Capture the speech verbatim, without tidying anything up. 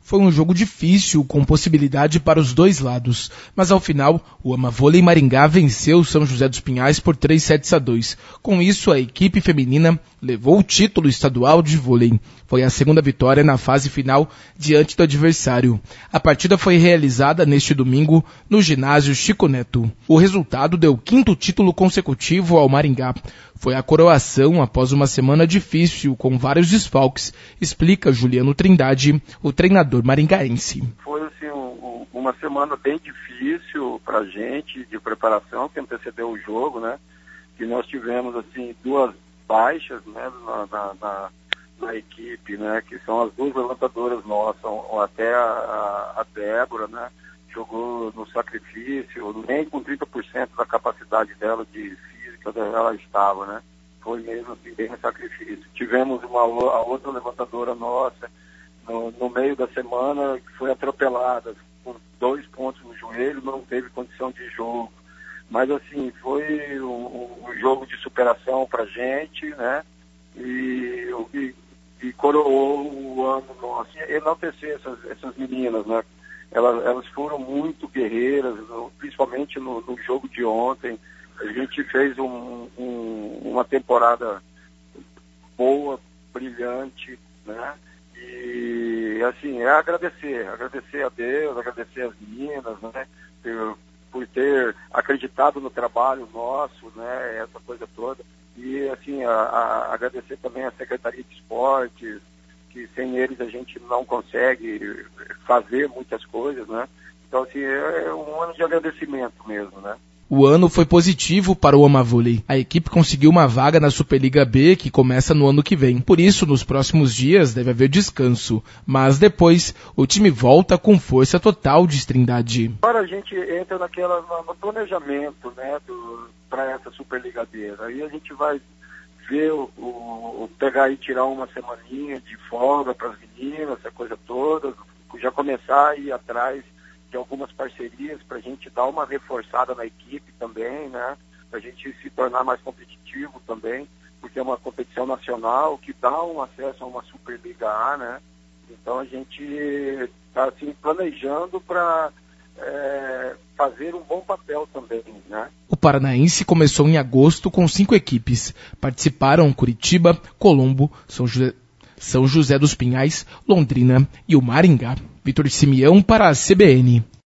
Foi um jogo difícil, com possibilidade para os dois lados, mas ao final, o Amavôlei Maringá venceu o São José dos Pinhais por três sets a dois. Com isso, a equipe feminina levou o título estadual de vôlei. Foi a segunda vitória na fase final diante do adversário. A partida foi realizada neste domingo no ginásio Chico Neto. O resultado deu o quinto título consecutivo ao Maringá. Foi a coroação após uma semana difícil, com vários desfalques, explica Juliano Trindade, o treinador maringaense. Foi assim, um, uma semana bem difícil para a gente, de preparação, que antecedeu o jogo, né? Que nós tivemos assim, duas baixas, né, na, na, na, na equipe, né? Que são as duas levantadoras nossas, até a, a, a Débora, né? Jogou no sacrifício, nem com trinta por cento da capacidade dela de física ela estava, né? Foi mesmo assim, bem no sacrifício. Tivemos uma a outra levantadora nossa no, no meio da semana que foi atropelada, com dois pontos no joelho, não teve condição de jogo. Mas assim, foi um, um jogo de superação pra gente, né? E, e, e coroou o ano nosso. E enaltecer essas, essas meninas, né? Elas, elas foram muito guerreiras, principalmente no, no jogo de ontem. A gente fez um, um, uma temporada boa, brilhante, né? E assim, é agradecer, agradecer a Deus, agradecer as meninas, né? Por, por ter acreditado no trabalho nosso, né? Essa coisa toda. E assim, a, a, agradecer também a Secretaria de Esportes, que sem eles a gente não consegue fazer muitas coisas, né? Então, assim, é um ano de agradecimento mesmo, né? O ano foi positivo para o Amavôlei. A equipe conseguiu uma vaga na Superliga B, que começa no ano que vem. Por isso, nos próximos dias deve haver descanso. Mas depois, o time volta com força total de Trindade. Agora a gente entra naquela, no planejamento, né, para essa Superliga B. Aí a gente vai ver, o, o, pegar e tirar uma semaninha de folga para as meninas, essa coisa toda, já começar a ir atrás de algumas parcerias para a gente dar uma reforçada na equipe também, né? Para a gente se tornar mais competitivo também, porque é uma competição nacional que dá um acesso a uma Superliga A, né? Então a gente está assim, planejando para é, fazer um bom papel também, né? O Paranaense começou em agosto com cinco equipes. Participaram Curitiba, Colombo, São José, São José dos Pinhais, Londrina e o Maringá. Vitor Simeão para a C B N.